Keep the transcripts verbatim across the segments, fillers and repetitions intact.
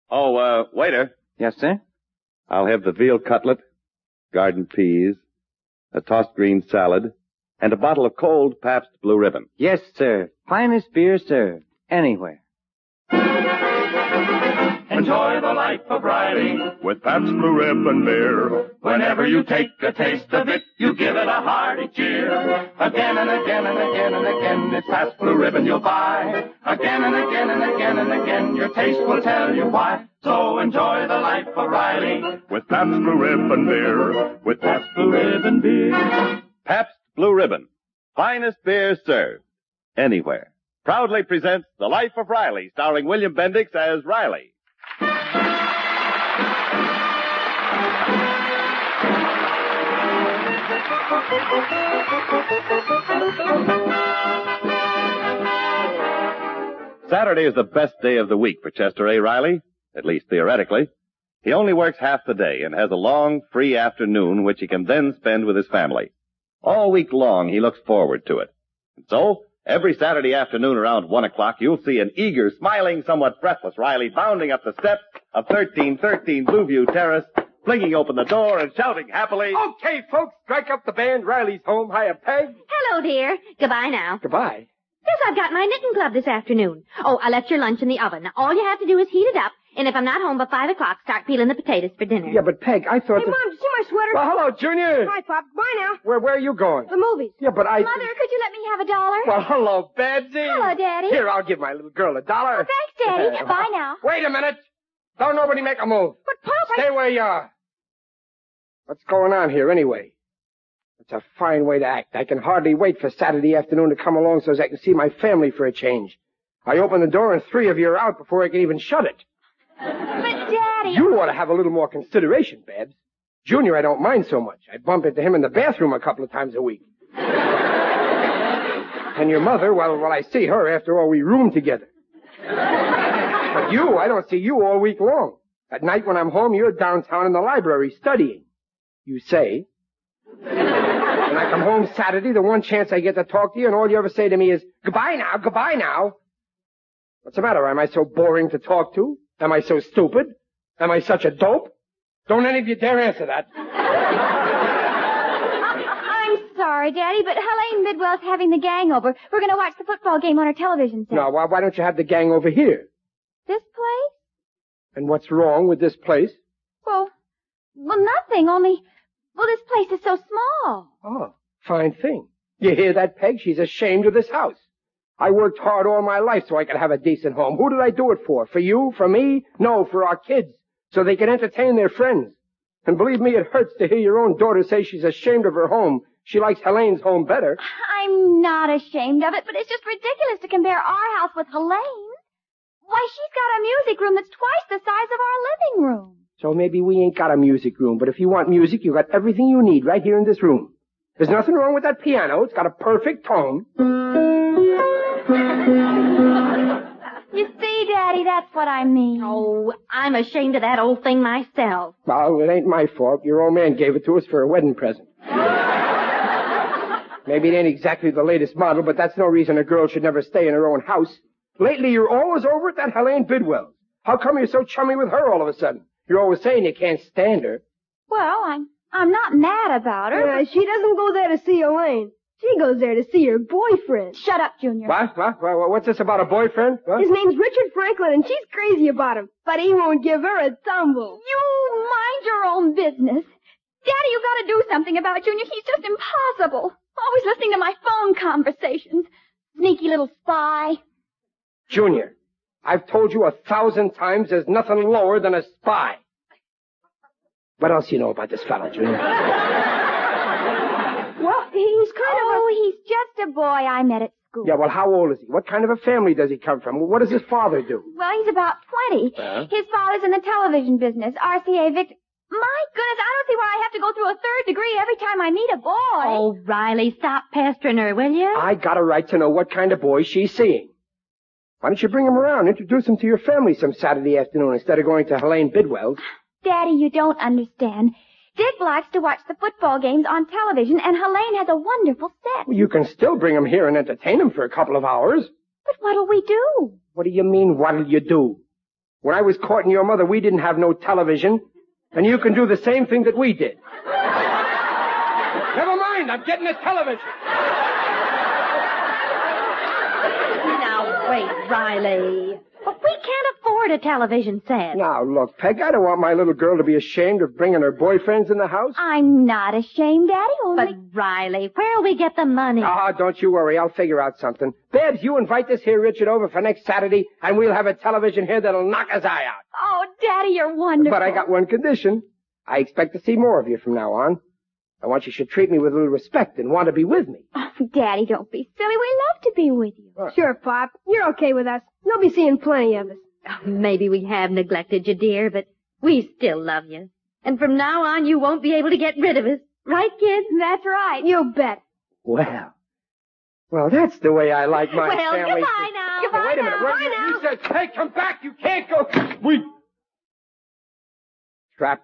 Oh, uh, waiter. Yes, sir? I'll have the veal cutlet, garden peas, a tossed green salad, and a bottle of cold Pabst Blue Ribbon. Yes, sir. Finest beer served. Anywhere. Enjoy the life of Riley with Pabst Blue Ribbon beer. Whenever you take a taste of it, you give it a hearty cheer. Again and again and again and again, it's Pabst Blue Ribbon you'll buy. Again and again and again and again, your taste will tell you why. So enjoy the life of Riley with Pabst Blue Ribbon beer. With Pabst Blue Ribbon beer. Pabst Blue Ribbon. Finest beer served. Anywhere. Proudly presents The Life of Riley, starring William Bendix as Riley. Saturday is the best day of the week for Chester A. Riley, at least theoretically. He only works half the day and has a long, free afternoon which he can then spend with his family. All week long, he looks forward to it. And so, every Saturday afternoon around one o'clock, you'll see an eager, smiling, somewhat breathless Riley bounding up the steps of thirteen thirteen Blueview Terrace, flinging open the door and shouting happily, Okay, folks, strike up the band. Riley's home. Hiya, Peg. Hello, dear. Goodbye now. Goodbye. Yes, I've got my knitting club this afternoon. Oh, I left your lunch in the oven. Now, all you have to do is heat it up, and if I'm not home by five o'clock, start peeling the potatoes for dinner. Yeah, but Peg, I thought Hey, that... Mom, did you see my sweater? Well, hello, Junior. Hi, Pop. Bye now. Where, where are you going? The movies. Yeah, but I... Mother, could you let me have a dollar? Well, hello, Betsy. Hello, Daddy. Here, I'll give my little girl a dollar. Oh, thanks, Daddy. Bye now. Wait a minute. Don't nobody make a move. But, Pop, Stay I... where you are. What's going on here, anyway? It's a fine way to act. I can hardly wait for Saturday afternoon to come along so as I can see my family for a change. I open the door and three of you are out before I can even shut it. But, Daddy... You ought to have a little more consideration, Babs. Junior, I don't mind so much. I bump into him in the bathroom a couple of times a week. And your mother, well, well, I see her. After all, we room together. But you, I don't see you all week long. At night when I'm home, you're downtown in the library studying. You say. When I come home Saturday, the one chance I get to talk to you, and all you ever say to me is, goodbye now, goodbye now. What's the matter? Am I so boring to talk to? Am I so stupid? Am I such a dope? Don't any of you dare answer that. I'm sorry, Daddy, but Helene Bidwell's having the gang over. We're going to watch the football game on her television set. No, why, why don't you have the gang over here? This place? And what's wrong with this place? Well, well, nothing, only... Well, this place is so small. Oh, fine thing. You hear that, Peg? She's ashamed of this house. I worked hard all my life so I could have a decent home. Who did I do it for? For you? For me? No, for our kids. So they can entertain their friends. And believe me, it hurts to hear your own daughter say she's ashamed of her home. She likes Helene's home better. I'm not ashamed of it, but it's just ridiculous to compare our house with Helene's. Why, she's got a music room that's twice the size of our living room. So maybe we ain't got a music room, but if you want music, you got everything you need right here in this room. There's nothing wrong with that piano. It's got a perfect tone. You see, Daddy, that's what I mean. Oh, I'm ashamed of that old thing myself. Well, it ain't my fault. Your old man gave it to us for a wedding present. Maybe it ain't exactly the latest model, but that's no reason a girl should never stay in her own house. Lately, you're always over at that Helene Bidwell. How come you're so chummy with her all of a sudden? You're always saying you can't stand her. Well, I'm I'm not mad about her. Yeah, she doesn't go there to see Elaine. She goes there to see her boyfriend. Shut up, Junior. What? What? what? What's this about a boyfriend? What? His name's Richard Franklin, and she's crazy about him. But he won't give her a tumble. You mind your own business. Daddy, you gotta do something about Junior. He's just impossible. Always listening to my phone conversations. Sneaky little spy. Junior, I've told you a thousand times there's nothing lower than a spy. What else you know about this fellow, Junior? Well, he's kind oh, of a... he's just a boy I met at school. Yeah, well, how old is he? What kind of a family does he come from? What does his father do? Well, he's about twenty. Uh-huh. His father's in the television business, R C A Victor. My goodness, I don't see why I have to go through a third degree every time I meet a boy. Oh, Riley, stop pestering her, will you? I got a right to know what kind of boy she's seeing. Why don't you bring him around, introduce him to your family some Saturday afternoon instead of going to Helene Bidwell's? Daddy, you don't understand. Dick likes to watch the football games on television, and Helene has a wonderful set. Well, you can still bring him here and entertain him for a couple of hours. But what'll we do? What do you mean, what'll you do? When I was courting your mother, we didn't have no television, and you can do the same thing that we did. Never mind, I'm getting a television. Now, wait, Riley. But we can't afford a television set. Now, look, Peg, I don't want my little girl to be ashamed of bringing her boyfriends in the house. I'm not ashamed, Daddy, only... But, Riley, where'll we get the money? Ah, don't you worry. I'll figure out something. Babs, you invite this here Richard over for next Saturday, and we'll have a television here that'll knock his eye out. Oh, Daddy, you're wonderful. But I got one condition. I expect to see more of you from now on. I want you should treat me with a little respect and want to be with me. Oh, Daddy, don't be silly. We love to be with you. What? Sure, Pop. You're okay with us. You'll be seeing plenty of us. Oh, maybe we have neglected you, dear, but we still love you. And from now on, you won't be able to get rid of us. Right, kids? That's right. You bet. Well, well, that's the way I like my Well, family. goodbye now. Goodbye wait a minute. now. Wait a minute. You said, hey, come back. You can't go. We... Trapped.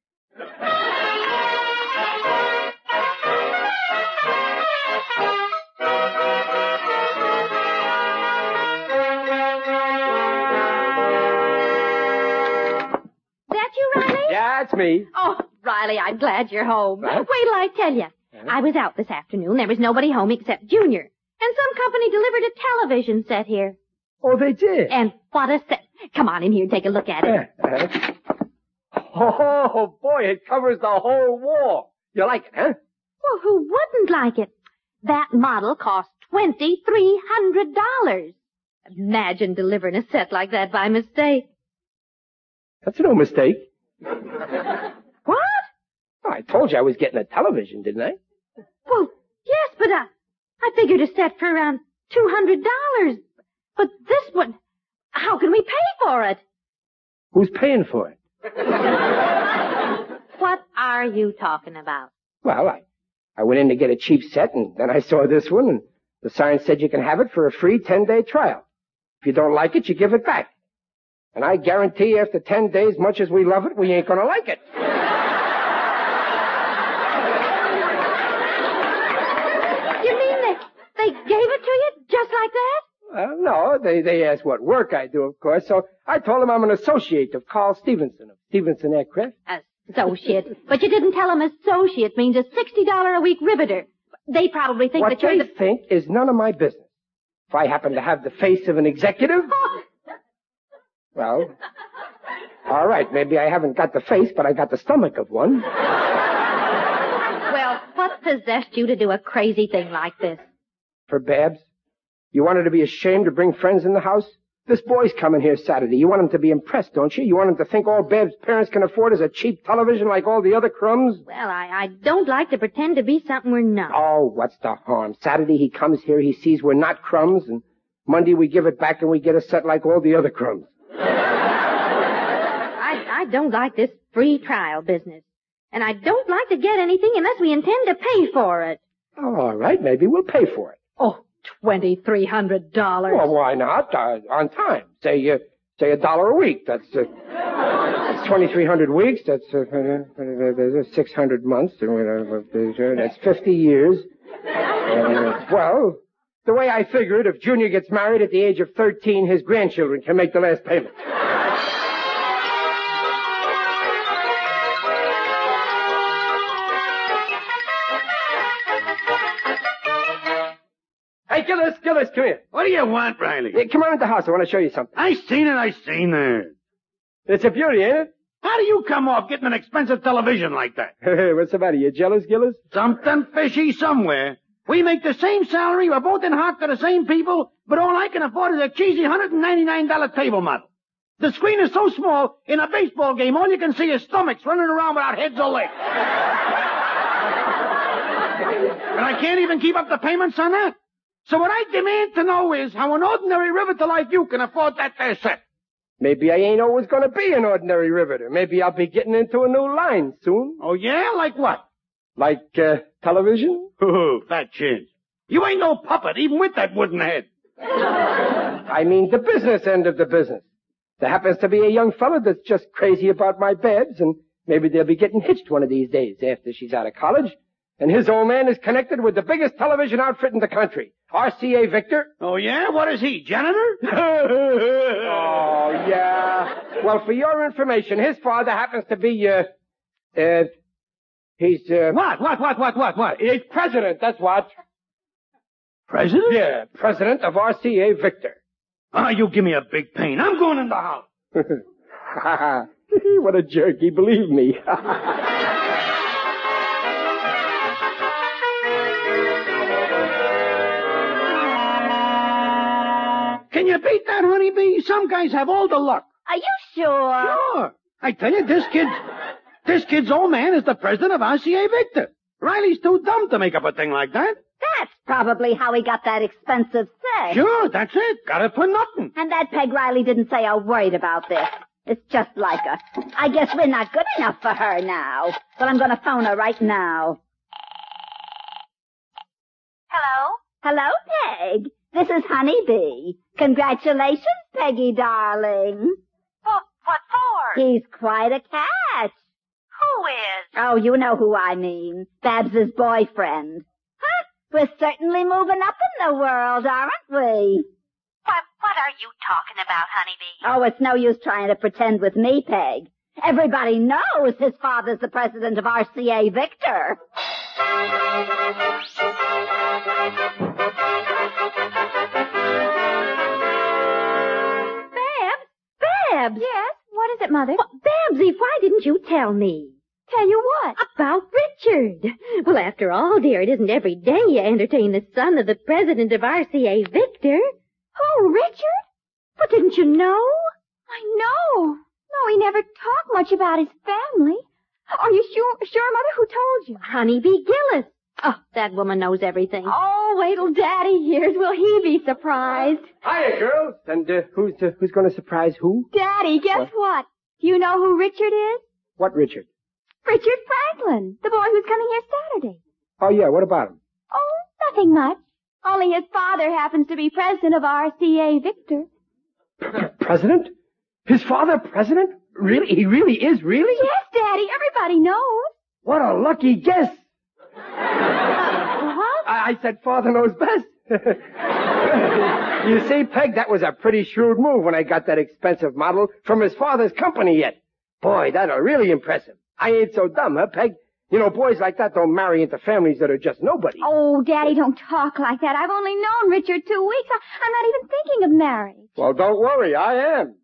Yeah, it's me. Oh, Riley, I'm glad you're home. What? Wait till I tell you. Huh? I was out this afternoon. There was nobody home except Junior. And some company delivered a television set here. Oh, they did? And what a set. Come on in here and take a look at it. Uh, uh, oh, boy, it covers the whole wall. You like it, huh? Well, who wouldn't like it? That model cost twenty-three hundred dollars. Imagine delivering a set like that by mistake. That's no mistake. What? Oh, I told you I was getting a television, didn't I? Well, yes, but I, I figured a set for around two hundred dollars. But this one, how can we pay for it? Who's paying for it? What are you talking about? Well, I, I went in to get a cheap set, and then I saw this one, and the sign said you can have it for a free ten-day trial. If you don't like it, you give it back. And I guarantee after ten days, much as we love it, we ain't gonna like it. You mean they, they gave it to you just like that? Well, no, they, they asked what work I do, of course, so I told them I'm an associate of Carl Stevenson of Stevenson Aircraft. Associate. But you didn't tell them associate means a sixty dollars a week riveter. They probably think What that you're they the... think is none of my business. If I happen to have the face of an executive, well, all right, maybe I haven't got the face, but I got the stomach of one. Well, what possessed you to do a crazy thing like this? For Babs? You want her to be ashamed to bring friends in the house? This boy's coming here Saturday. You want him to be impressed, don't you? You want him to think all Babs' parents can afford is a cheap television like all the other crumbs? Well, I, I don't like to pretend to be something we're not. Oh, what's the harm? Saturday he comes here, he sees we're not crumbs, and Monday we give it back and we get a set like all the other crumbs. I, I don't like this free trial business. And I don't like to get anything unless we intend to pay for it. Oh, all right, maybe we'll pay for it. Oh, twenty-three hundred dollars. Well, why not? Uh, on time. Say, uh, say a dollar a week. That's, uh, that's twenty-three hundred weeks. That's, uh, uh, six hundred months. That's fifty years. Uh, well, the way I figure it, if Junior gets married at the age of thirteen, his grandchildren can make the last payment. Hey, Gillis, Gillis, come here. What do you want, Riley? Hey, come on into the house. I want to show you something. I seen it, I seen it. It's a beauty, ain't it? How do you come off getting an expensive television like that? Hey, what's the matter? You jealous, Gillis? Something fishy somewhere. We make the same salary, we're both in heart to the same people, but all I can afford is a cheesy one hundred ninety-nine dollars table model. The screen is so small, in a baseball game, all you can see is stomachs running around without heads or legs. And I can't even keep up the payments on that. So what I demand to know is how an ordinary riveter like you can afford that there set. Maybe I ain't always going to be an ordinary riveter. Maybe I'll be getting into a new line soon. Oh, yeah? Like what? Like, uh, television? Oh, fat chins. You ain't no puppet, even with that wooden head. I mean the business end of the business. There happens to be a young fella that's just crazy about my Babs, and maybe they'll be getting hitched one of these days after she's out of college. And his old man is connected with the biggest television outfit in the country, R C A Victor. Oh, yeah? What is he, janitor? Oh, yeah. Well, for your information, his father happens to be, uh, uh, he's, uh... What, what, what, what, what, what? He's president, that's what. President? Yeah, president of R C A Victor. Oh, you give me a big pain. I'm going in the house. What a jerky, believe me. Can you beat that, honeybee? Some guys have all the luck. Are you sure? Sure. I tell you, this kid, this kid's old man is the president of R C A Victor. Riley's too dumb to make up a thing like that. That's probably how he got that expensive set. Sure, that's it. Got it for nothing. And that Peg Riley didn't say a word about this. It's just like her. I guess we're not good enough for her now. But I'm going to phone her right now. Hello? Hello, Peg. This is Honeybee. Congratulations, Peggy, darling. What, what for? He's quite a catch. Who is? Oh, you know who I mean. Babs's boyfriend. Huh? We're certainly moving up in the world, aren't we? What, what are you talking about, Honeybee? Oh, it's no use trying to pretend with me, Peg. Everybody knows his father's the president of R C A Victor. Babs? Babs! Yes? What is it, Mother? Well, Babsy, why didn't you tell me? Tell you what? About Richard. Well, after all, dear, it isn't every day you entertain the son of the president of R C A Victor. Who, Richard? But didn't you know? I know. No, he never talked much about his family. Are you sure, sure, Mother? Who told you? Honeybee Gillis. Oh, that woman knows everything. Oh, wait till Daddy hears. Will he be surprised? Hiya, girls. And uh, who's uh, who's going to surprise who? Daddy, guess what? what? Do you know who Richard is? What Richard? Richard Franklin, the boy who's coming here Saturday. Oh, yeah, what about him? Oh, nothing much. Only his father happens to be president of R C A Victor. President? His father president? Really? He really is, really? Yes, Daddy. Everybody knows. What a lucky guess. What? I, I said father knows best. You see, Peg, that was a pretty shrewd move when I got that expensive model from his father's company yet. Boy, that'll really impress him. I ain't so dumb, huh, Peg? You know, boys like that don't marry into families that are just nobody. Oh, Daddy, don't talk like that. I've only known Richard two weeks. I, I'm not even thinking of marriage. Well, don't worry. I am.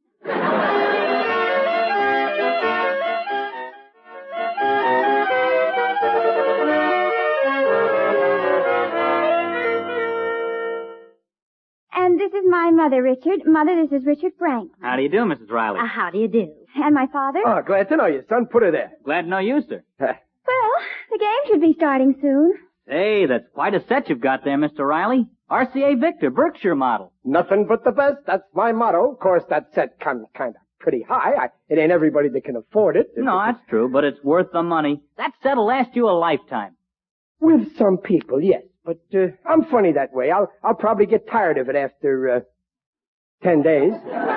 And this is my mother, Richard. Mother, this is Richard Franklin. How do you do, Missus Riley? Uh, how do you do? And my father? Oh, glad to know you, son. Put her there. Glad to know you, sir. Well, the game should be starting soon. Hey, that's quite a set you've got there, Mister Riley. R C A Victor, Berkshire model. Nothing but the best. That's my motto. Of course, that set comes kind of pretty high. I, it ain't everybody that can afford it. No, that's true, but it's worth the money. That set'll last you a lifetime. With some people, yes. But uh, I'm funny that way. I'll I'll probably get tired of it after uh, ten days.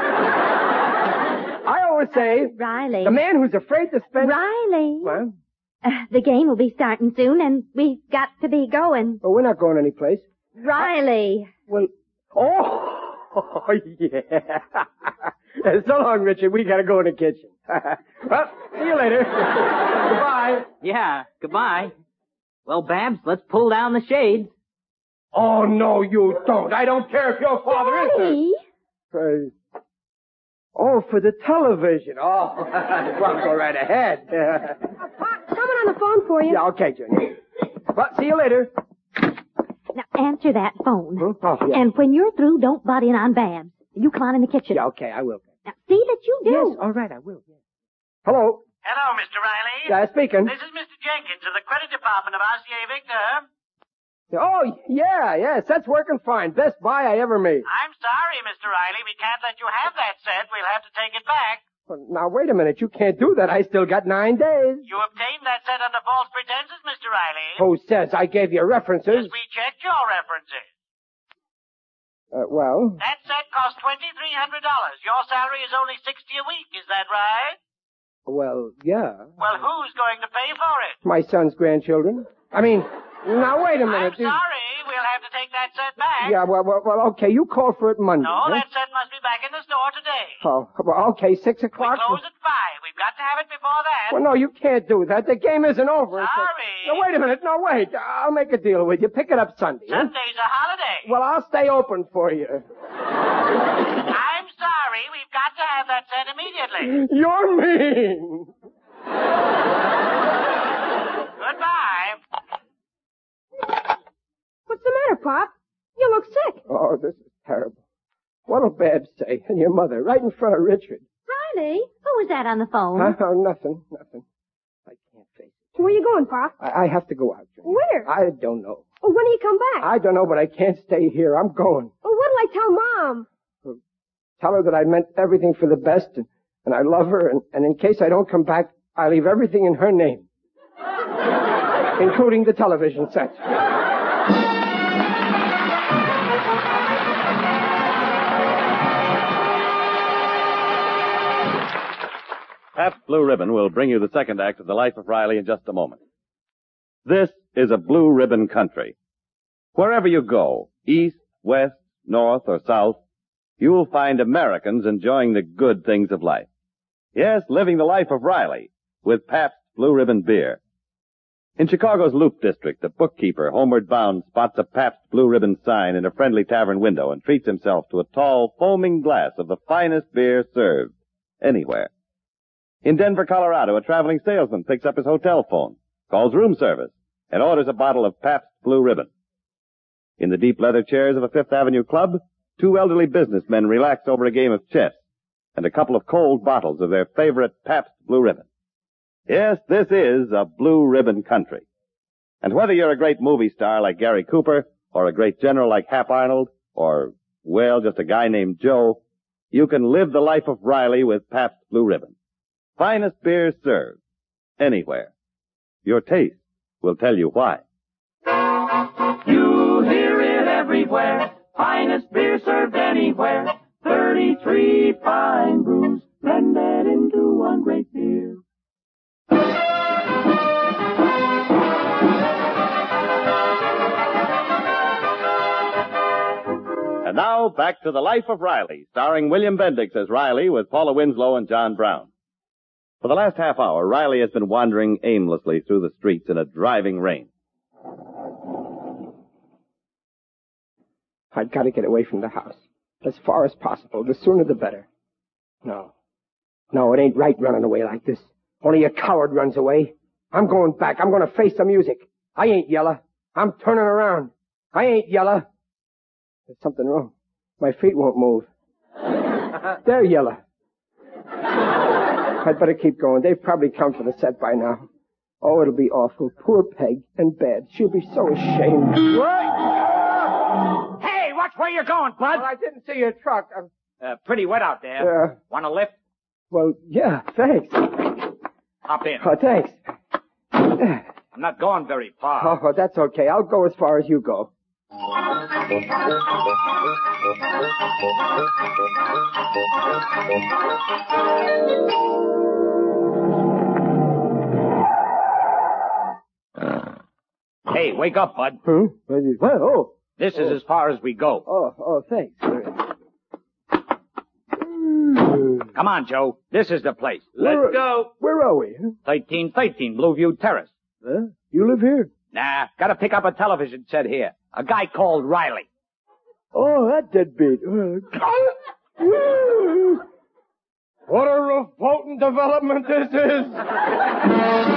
I always say, Riley. the man who's afraid to spend... Riley. What? Uh, the game will be starting soon, and we've got to be going. Well, we're not going anyplace. Riley. Well, oh, oh yeah. So long, Richard. We gotta go in the kitchen. Well, see you later. Goodbye. Yeah, goodbye. Well, Babs, let's pull down the shades. Oh, no, you don't. I don't care if your father Daddy. is there. Uh, oh, for the television. Oh, well, go right ahead. Someone on the phone for you. Yeah, okay, Junior. Well, see you later. Now, answer that phone. Hmm? Oh, yeah. And when you're through, don't butt in on Babs. You come on in the kitchen. Yeah, okay, I will. Now, see that you do. Yes, all right, I will. Yeah. Hello. Hello, Mister Riley. Yeah, speaking. This is Mister Jenkins of the credit department of R C A Victor. Oh, yeah, yes, that's working fine. Best buy I ever made. I'm sorry, Mister Riley. We can't let you have that set. We'll have to take it back. Well, now, wait a minute. You can't do that. I still got nine days. You obtained that set under false pretenses, Mister Riley. Who says I gave you references? Yes, we checked your references. Uh, well, That set cost twenty-three hundred dollars. Your salary is only sixty a week. Is that right? well, yeah. Well, who's going to pay for it? My son's grandchildren. I mean, now wait a minute. I'm sorry. We'll have to take that set back. Yeah, well, well, well, okay. You call for it Monday. No, huh? that set must be back in the store today. Oh, well, okay, six We o'clock. close at five. We've got to have it before that. Well, no, you can't do that. The game isn't over. until- Sorry. No, wait a minute. No, wait. I'll make a deal with you. Pick it up Sunday. huh? Sunday's a holiday. Well, I'll stay open for you. I'm sorry. We've got to have that set immediately. You're mean. Goodbye. What's the matter, Pop? You look sick. Oh, this is terrible. What'll Babs say? And your mother, right in front of Richard. Riley, who was that on the phone? Huh? Oh, nothing, nothing. I can't face it. Where you going, Pop? I, I have to go out, Junior. Where? I don't know. Oh, when do you come back? I don't know, but I can't stay here. I'm going. Oh, what'll I tell Mom? Tell her that I meant everything for the best, and, and I love her, and, and in case I don't come back, I leave everything in her name. Including the television set. Pabst Blue Ribbon will bring you the second act of The Life of Riley in just a moment. This is a blue ribbon country. Wherever you go, east, west, north, or south, you will find Americans enjoying the good things of life. Yes, living the life of Riley with Pabst Blue Ribbon beer. In Chicago's Loop District, a bookkeeper, homeward bound, spots a Pabst Blue Ribbon sign in a friendly tavern window and treats himself to a tall, foaming glass of the finest beer served anywhere. In Denver, Colorado, a traveling salesman picks up his hotel phone, calls room service, and orders a bottle of Pabst Blue Ribbon. In the deep leather chairs of a Fifth Avenue club, two elderly businessmen relax over a game of chess and a couple of cold bottles of their favorite Pabst Blue Ribbon. Yes, this is a blue ribbon country. And whether you're a great movie star like Gary Cooper, or a great general like Hap Arnold, or, well, just a guy named Joe, you can live the life of Riley with Pabst Blue Ribbon. Finest beer served anywhere. Your taste will tell you why. You hear it everywhere. Finest beer served anywhere. Thirty-three fine brews blended into one great beer. And now, back to The Life of Riley, starring William Bendix as Riley with Paula Winslow and John Brown. For the last half hour, Riley has been wandering aimlessly through the streets in a driving rain. I've got to get away from the house. As far as possible. The sooner the better. No. No, it ain't right running away like this. Only a coward runs away. I'm going back. I'm going to face the music. I ain't yellow. I'm turning around. I ain't yellow. There's something wrong. My feet won't move. They're yellow. I'd better keep going. They've probably come for the set by now. Oh, it'll be awful. Poor Peg and Bad. She'll be so ashamed. What? Hey, watch where you're going, bud. Well, I didn't see your truck. I'm... Uh, pretty wet out there. Uh, Want a lift? Well, yeah, thanks. Hop in. Oh, thanks. I'm not going very far. Oh, that's okay. I'll go as far as you go. Hey, wake up, bud. Hmm? Well, oh. This is as far as we go. Oh, oh, thanks. Come on, Joe. This is the place. Let's Where- go. Where are we? thirteen thirteen Blueview Terrace. Huh? You live here? Nah, gotta pick up a television set here. A guy called Riley. Oh, that deadbeat. What a revolting development this is.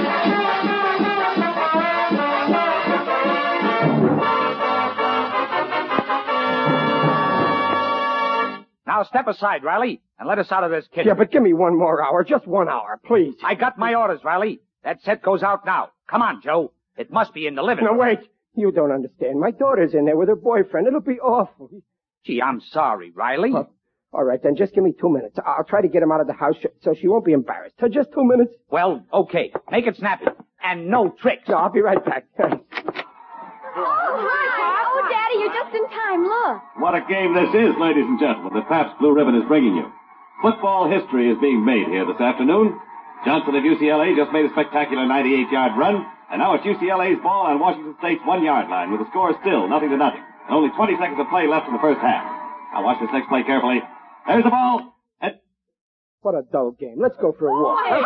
Now step aside, Riley, and let us out of this kitchen. Yeah, but give me one more hour. Just one hour, please. I got my orders, Riley. That set goes out now. Come on, Joe. It must be in the living No, room. wait. You don't understand. My daughter's in there with her boyfriend. It'll be awful. Gee, I'm sorry, Riley. Oh, all right, then just give me two minutes. I'll try to get him out of the house so she won't be embarrassed. So just two minutes. Well, okay. Make it snappy. And no tricks. Yeah, I'll be right back. Oh, hi, Pop. Oh, Daddy, you're just in time. Look. What a game this is, ladies and gentlemen, that Pabst Blue Ribbon is bringing you. Football history is being made here this afternoon. Johnson of U C L A just made a spectacular ninety-eight yard run, And now it's U C L A's ball on Washington State's one-yard line with the score still nothing to nothing. And only twenty seconds of play left in the first half. Now watch this next play carefully. There's the ball. And... What a dull game. Let's go for a walk. Oh,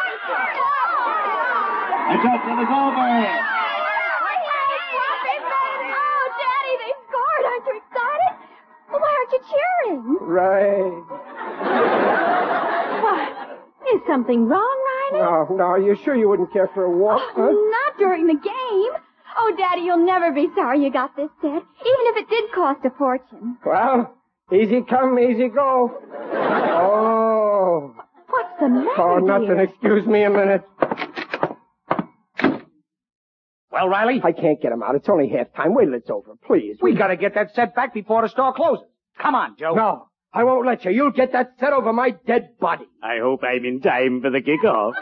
Adjustment is over. Oh, Daddy, they scored. Aren't you excited? Well, why aren't you cheering? Right. What? Is something wrong, Riley? No, no. Are you sure you wouldn't care for a walk, huh? Not during the game. Oh, Daddy, you'll never be sorry you got this set, even if it did cost a fortune. Well, easy come, easy go. Oh. What's the matter, Oh, nothing. dear? Excuse me a minute. Well, Riley? I can't get him out. It's only half time. Wait till it's over, please. We gotta get that set back before the store closes. Come on, Joe. No, I won't let you. You'll get that set over my dead body. I hope I'm in time for the kickoff.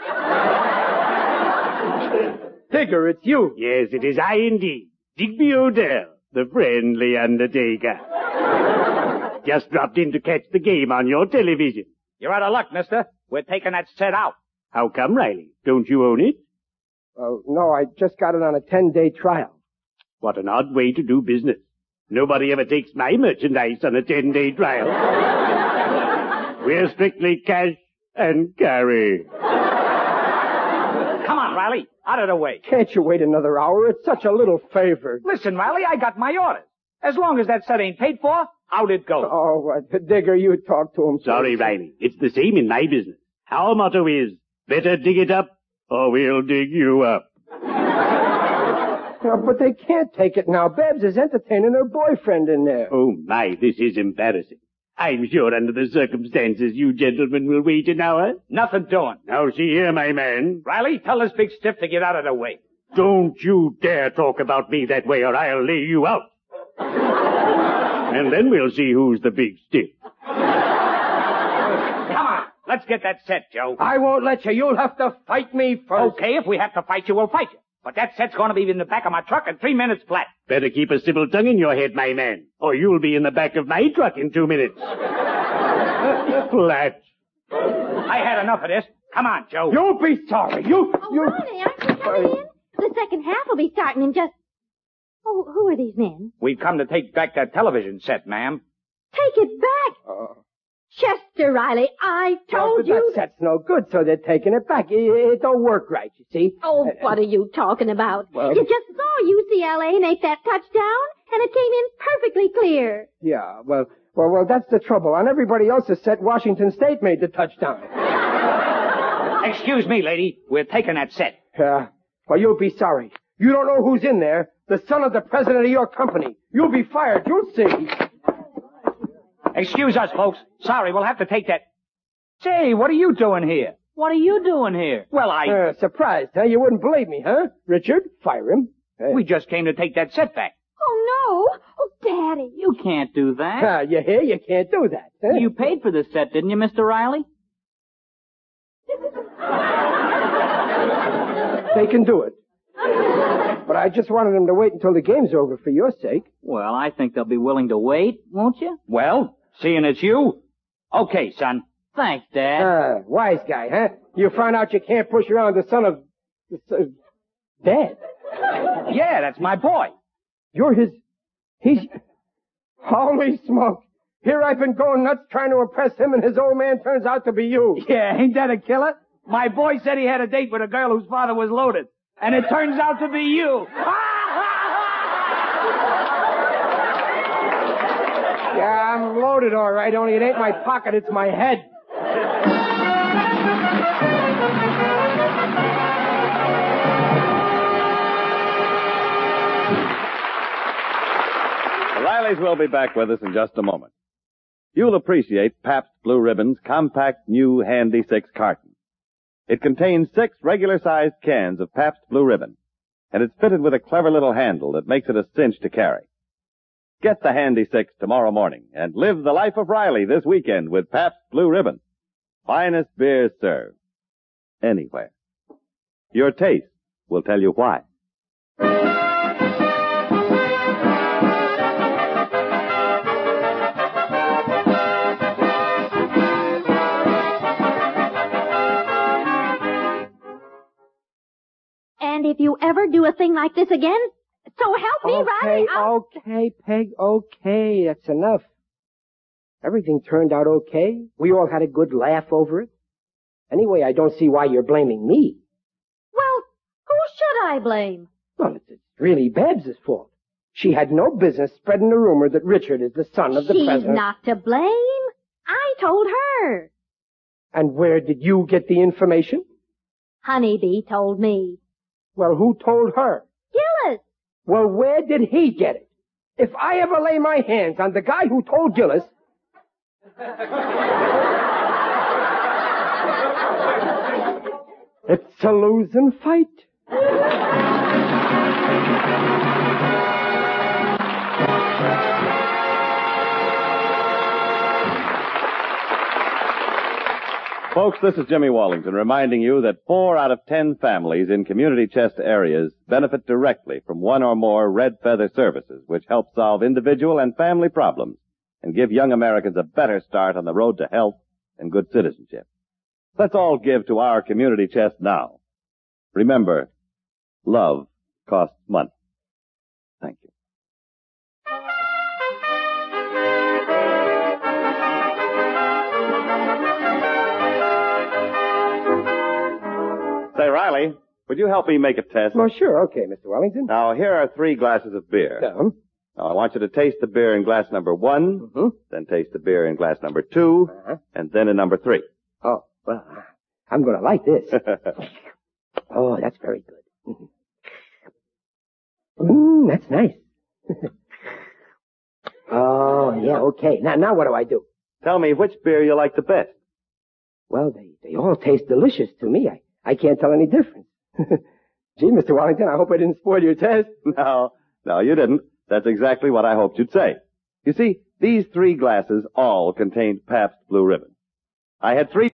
Digger, it's you. Yes, it is I indeed. Digby Odell, the friendly undertaker. Just dropped in to catch the game on your television. You're out of luck, mister. We're taking that set out. How come, Riley? Don't you own it? Oh, no, I just got it on a ten-day trial. What an odd way to do business. Nobody ever takes my merchandise on a ten-day trial. We're strictly cash and carry. Come on, Riley. Out of the way. Can't you wait another hour? It's such a little favor. Listen, Riley, I got my orders. As long as that set ain't paid for, out it goes. Oh, uh, Digger, you talk to him. Sorry, Riley. It's the same in my business. Our motto is, better dig it up, or we'll dig you up. Uh, but they can't take it now. Babs is entertaining her boyfriend in there. Oh, my, this is embarrassing. I'm sure under the circumstances you gentlemen will wait an hour. Nothing doing. Now see here, my man. Riley, tell this big stiff to get out of the way. Don't you dare talk about me that way or I'll lay you out. And then we'll see who's the big stiff. Come on, let's get that set, Joe. I won't let you. You'll have to fight me first. Okay, if we have to fight you, we'll fight you. But that set's going to be in the back of my truck in three minutes flat. Better keep a civil tongue in your head, my man, or you'll be in the back of my truck in two minutes. Flat. I had enough of this. Come on, Joe. You'll be sorry. You, Oh, you... Riley, aren't you coming in? The second half will be starting in just... Oh, who are these men? We've come to take back that television set, ma'am. Take it back. Uh, Chester Riley, I told well, you... that set's no good, so they're taking it back. It, it don't work right, you see. Oh, Uh, what are you talking about? Well- You just saw U C L A make that touchdown, and it came in perfectly clear. Yeah, well, well, well, that's the trouble. On everybody else's set, Washington State made the touchdown. Excuse me, lady. We're taking that set. Yeah. Well, you'll be sorry. You don't know who's in there. The son of the president of your company. You'll be fired. You'll see. Excuse us, folks. Sorry, we'll have to take that. Say, what are you doing here? What are you doing here? Well, I... Uh, surprised, huh? You wouldn't believe me, huh? Richard, fire him. Uh, We just came to take that set back. Oh, no. Oh, Daddy. You can't do that. ah, you hear? You can't do that. Huh? You paid for this set, didn't you, Mister Riley? They can do it. But I just wanted them to wait until the game's over for your sake. Well, I think they'll be willing to wait, won't you? Well, seeing it's you. Okay, son. Thanks, Dad. Ah, wise guy, huh? You found out you can't push around the son of... Uh, Dad. Yeah, that's my boy. You're his... He's... Holy smoke. Here I've been going nuts trying to impress him, and his old man turns out to be you. Yeah, ain't that a killer? My boy said he had a date with a girl whose father was loaded. And it turns out to be you. Yeah, I'm loaded all right, only it ain't my pocket, it's my head. The Rileys will be back with us in just a moment. You'll appreciate Pabst Blue Ribbon's compact new Handy Six carton. It contains six regular-sized cans of Pabst Blue Ribbon, and it's fitted with a clever little handle that makes it a cinch to carry. Get the Handy Six tomorrow morning and live the life of Riley this weekend with Pabst Blue Ribbon. Finest beer served. Anywhere. Your taste will tell you why. And if you ever do a thing like this again, so help me, okay, Riley. I'll... Okay, Peg, okay. That's enough. Everything turned out okay. We all had a good laugh over it. Anyway, I don't see why you're blaming me. Well, who should I blame? Well, it's really Babs' fault. She had no business spreading the rumor that Richard is the son of the She's president. She's not to blame. I told her. And where did you get the information? Honeybee told me. Well, who told her? Gillis. Well, where did he get it? If I ever lay my hands on the guy who told Gillis... It's a losing fight. Folks, this is Jimmy Wallington reminding you that four out of ten families in community chest areas benefit directly from one or more Red Feather services, which help solve individual and family problems and give young Americans a better start on the road to health and good citizenship. Let's all give to our community chest now. Remember, love costs money. Thank you. Say, Riley, would you help me make a test? Well, sure. Okay, Mister Wellington. Now, here are three glasses of beer. Yeah. Now, I want you to taste the beer in glass number one, mm-hmm. then taste the beer in glass number two, uh-huh. and then in number three. Oh, well, I'm going to like this. Oh, that's very good. Mmm, that's nice. Oh, yeah, okay. Now, now what do I do? Tell me which beer you like the best. Well, they, they all taste delicious to me. I, I can't tell any difference. Gee, Mister Wellington, I hope I didn't spoil your test. No, no, you didn't. That's exactly what I hoped you'd say. You see, these three glasses all contained Pabst Blue Ribbon. I had three